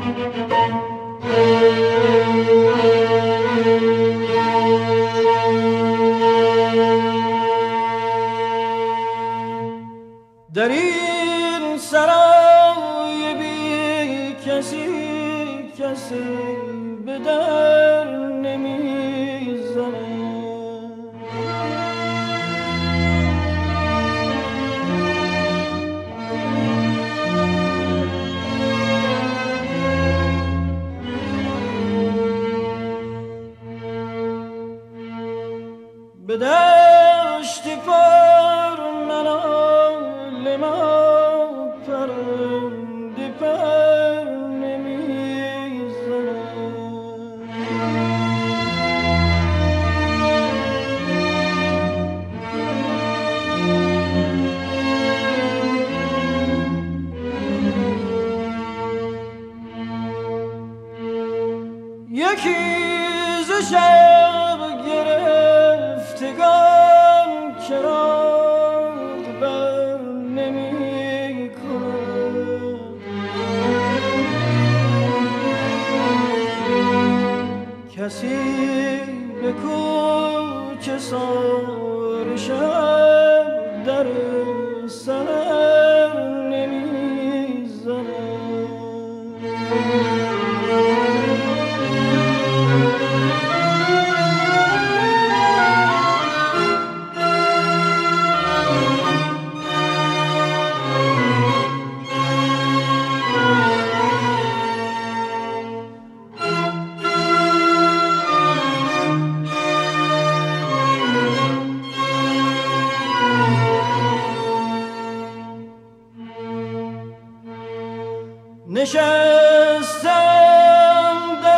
در این سرای بی کسی کسی به در نمیزنه. به دشت پر منال ما پرنده پر نمیزنه. یکی ز شب گرفتگان چراغ بر نمی کند. کسی به کوچه سار شب در سر نمی زند. نشستم در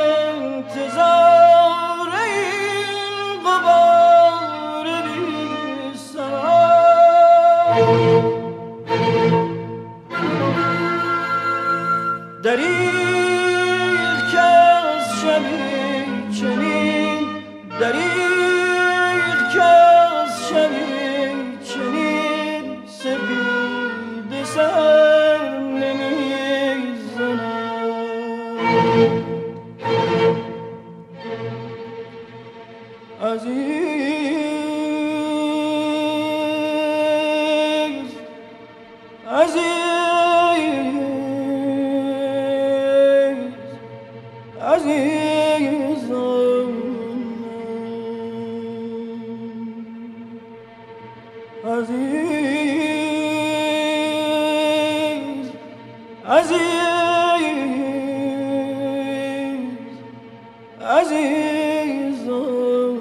انتظار این غبار بی سرا. دریغ که از شبی چنین، دریغ که از شبی چنین سپید سر عزیز عزیز عزیزم عزیز عزیز عزیزم.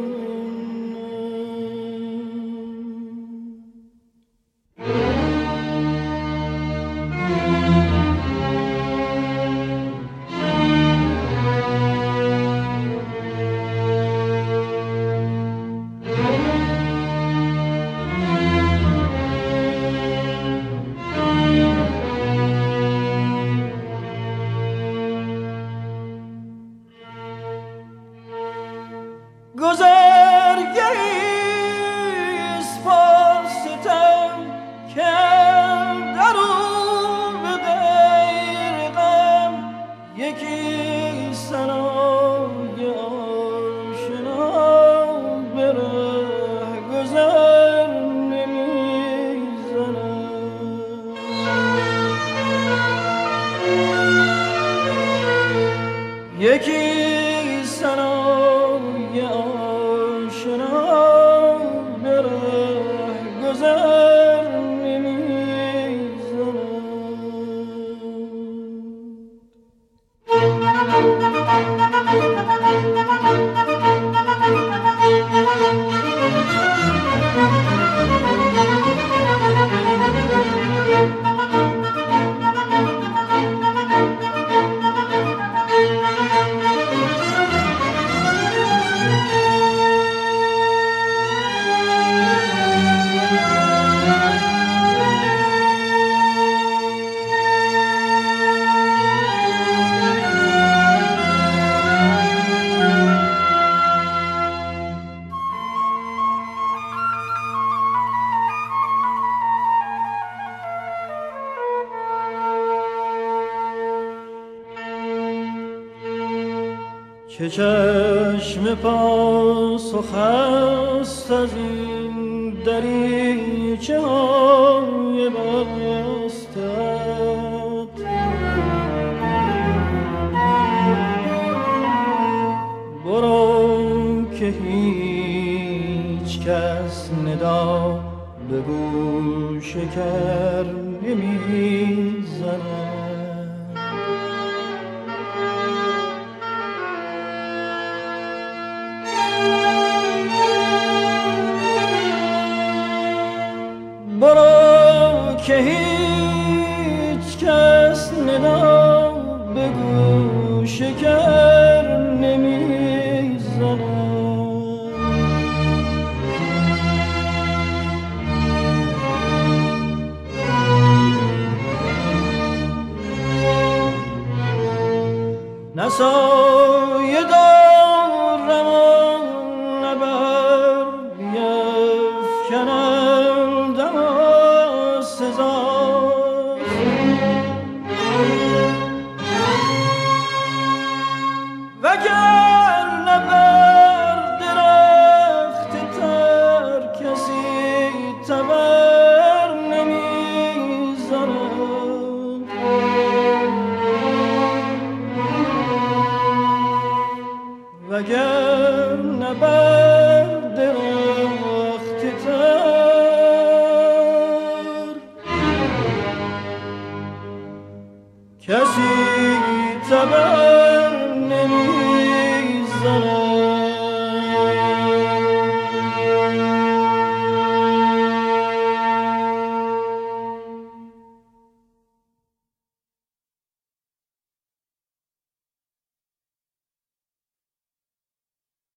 گذرگریست با ستم که در او به غیر غم یکی سنای آشنا به ره گذر نمیزند. یکی سنای آشنا به ره گذر نمیزند. که چشم پاسخ است از این دریچه های بستت. برو که هیچ کس ندا به گوش کر نمی زند. برو که هیچ کس ندا به گوش کر نمی زند. نه سایه دارم و نه بر بیفکنندم و سزاست. وگرنه بر درخت تر کسی تبر نمی‌زند. وگرنه بر درخت تر کسی